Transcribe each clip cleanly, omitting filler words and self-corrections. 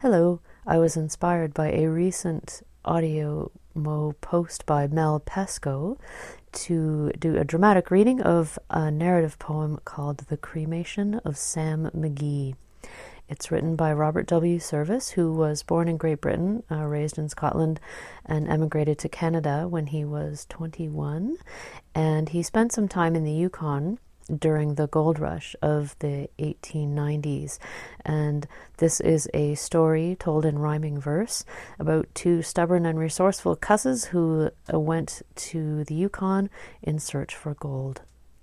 Hello, I was inspired by a recent audio post by Mel Pesco to do a dramatic reading of a narrative poem called The Cremation of Sam McGee. It's written by Robert W. Service, who was born in Great Britain, raised in Scotland, and emigrated to Canada when he was 21. And he spent some time in the Yukon during the gold rush of the 1890s. And this is a story told in rhyming verse about two stubborn and resourceful cusses who went to the Yukon in search for gold.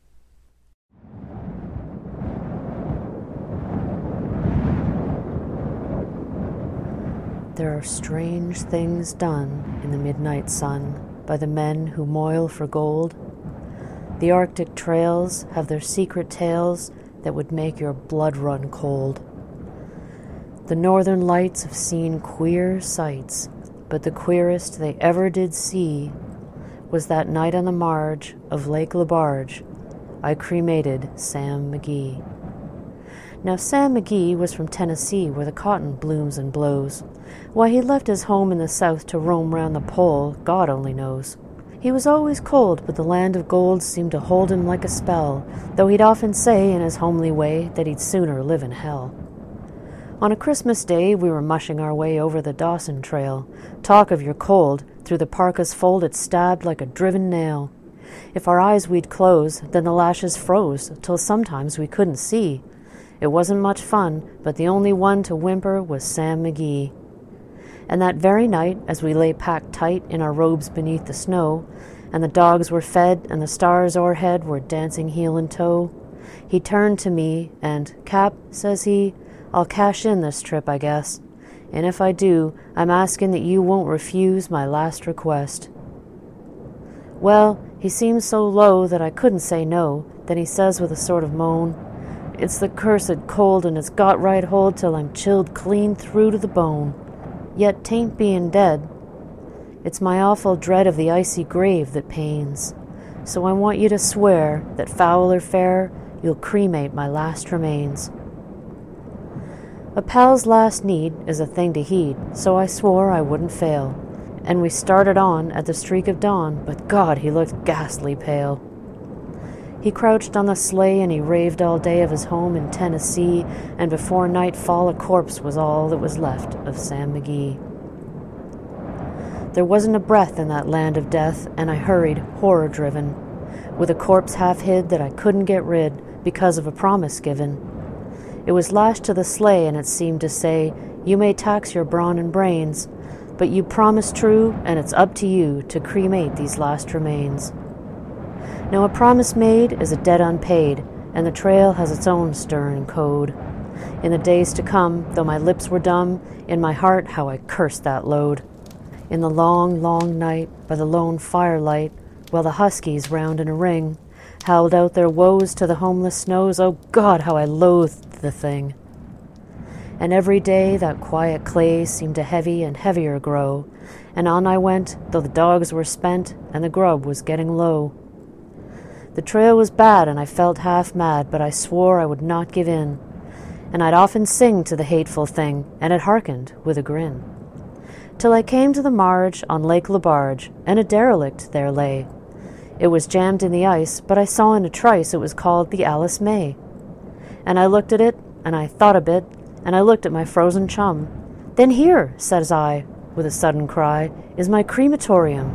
There are strange things done in the midnight sun by the men who moil for gold. The Arctic trails have their secret tales that would make your blood run cold. The northern lights have seen queer sights, but the queerest they ever did see was that night on the marge of Lake Lebarge I cremated Sam McGee. Now Sam McGee was from Tennessee, where the cotton blooms and blows. Why he left his home in the south to roam round the pole, God only knows. He was always cold, but the land of gold seemed to hold him like a spell, though he'd often say in his homely way that he'd sooner live in hell. On a Christmas day we were mushing our way over the Dawson Trail. Talk of your cold, through the parka's fold it stabbed like a driven nail. If our eyes we'd close, then the lashes froze, till sometimes we couldn't see. It wasn't much fun, but the only one to whimper was Sam McGee. And that very night, as we lay packed tight in our robes beneath the snow, and the dogs were fed and the stars o'erhead were dancing heel and toe, he turned to me and, "Cap," says he, "I'll cash in this trip, I guess. And if I do, I'm asking that you won't refuse my last request." Well, he seemed so low that I couldn't say no. Then he says with a sort of moan, "It's the cursed cold and it's got right hold till I'm chilled clean through to the bone. Yet 'tain't being dead. It's my awful dread of the icy grave that pains. So I want you to swear that foul or fair, you'll cremate my last remains." A pal's last need is a thing to heed, so I swore I wouldn't fail. And we started on at the streak of dawn, but God, he looked ghastly pale. He crouched on the sleigh and he raved all day of his home in Tennessee, and before nightfall a corpse was all that was left of Sam McGee. There wasn't a breath in that land of death, and I hurried, horror-driven, with a corpse half hid that I couldn't get rid because of a promise given. It was lashed to the sleigh, and it seemed to say, "You may tax your brawn and brains, but you promised true, and it's up to you to cremate these last remains." Now a promise made is a debt unpaid, and the trail has its own stern code. In the days to come, though my lips were dumb, in my heart how I cursed that load. In the long, long night, by the lone firelight, while the huskies round in a ring howled out their woes to the homeless snows, oh God, how I loathed the thing. And every day that quiet clay seemed to heavy and heavier grow, and on I went, though the dogs were spent and the grub was getting low. The trail was bad and I felt half mad, but I swore I would not give in. And I'd often sing to the hateful thing, and it hearkened with a grin. Till I came to the marge on Lake Lebarge, and a derelict there lay. It was jammed in the ice, but I saw in a trice it was called the Alice May. And I looked at it, and I thought a bit, and I looked at my frozen chum. "Then here," says I, with a sudden cry, "is my crematorium."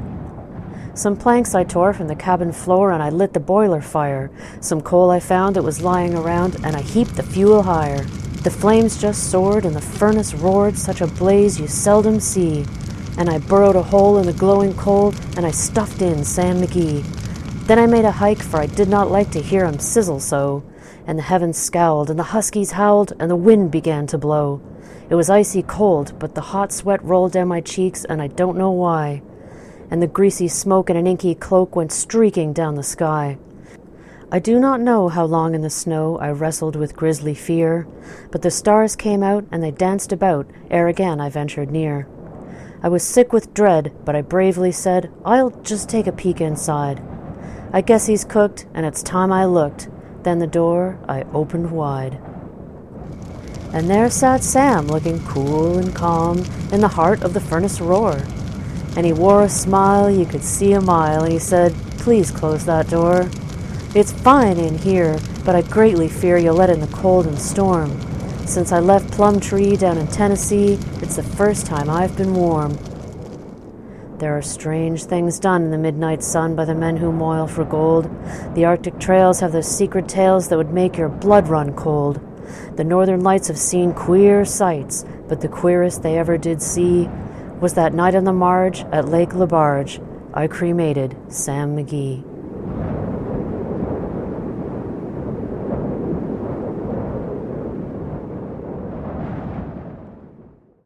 Some planks I tore from the cabin floor, and I lit the boiler fire. Some coal I found that was lying around, and I heaped the fuel higher. The flames just soared, and the furnace roared, such a blaze you seldom see. And I burrowed a hole in the glowing coal, and I stuffed in Sam McGee. Then I made a hike, for I did not like to hear him sizzle so. And the heavens scowled, and the huskies howled, and the wind began to blow. It was icy cold, but the hot sweat rolled down my cheeks, and I don't know why. And the greasy smoke in an inky cloak went streaking down the sky. I do not know how long in the snow I wrestled with grisly fear, but the stars came out and they danced about ere again I ventured near. I was sick with dread, but I bravely said, "I'll just take a peek inside. I guess he's cooked, and it's time I looked." Then the door I opened wide. And there sat Sam, looking cool and calm in the heart of the furnace roar. And he wore a smile you could see a mile, and he said, "Please close that door. It's fine in here, but I greatly fear you'll let in the cold and storm. Since I left Plumtree down in Tennessee, it's the first time I've been warm." There are strange things done in the midnight sun by the men who moil for gold. The Arctic trails have those secret tales that would make your blood run cold. The Northern Lights have seen queer sights, but the queerest they ever did see was that night on the marge at Lake Lebarge I cremated Sam McGee.